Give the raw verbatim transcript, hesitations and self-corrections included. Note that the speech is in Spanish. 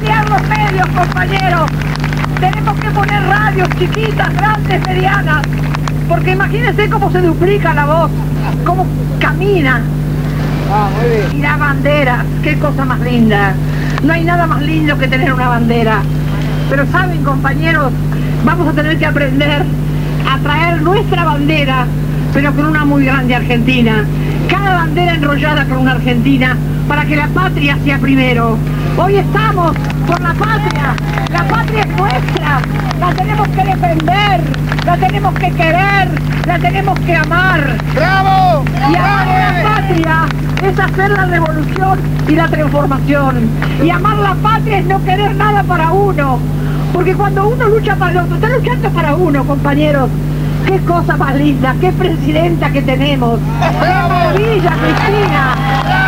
ampliar los medios, compañeros. Tenemos que poner radios chiquitas, grandes, medianas. Porque imagínense cómo se duplica la voz, cómo camina. Ah, muy bien. Y las banderas, qué cosa más linda. No hay nada más lindo que tener una bandera. Pero saben, compañeros, vamos a tener que aprender a traer nuestra bandera, pero con una muy grande Argentina. Cada bandera enrollada con una Argentina, para que la patria sea primero. Hoy estamos por la patria. La patria es nuestra. La tenemos que defender, la tenemos que querer, la tenemos que amar. ¡Bravo! Y amar la patria es hacer la revolución y la transformación. Y amar la patria es no querer nada para uno. Porque cuando uno lucha para el otro, está luchando para uno, compañeros. Qué cosa más linda, qué presidenta que tenemos. ¡Qué maravilla, Cristina!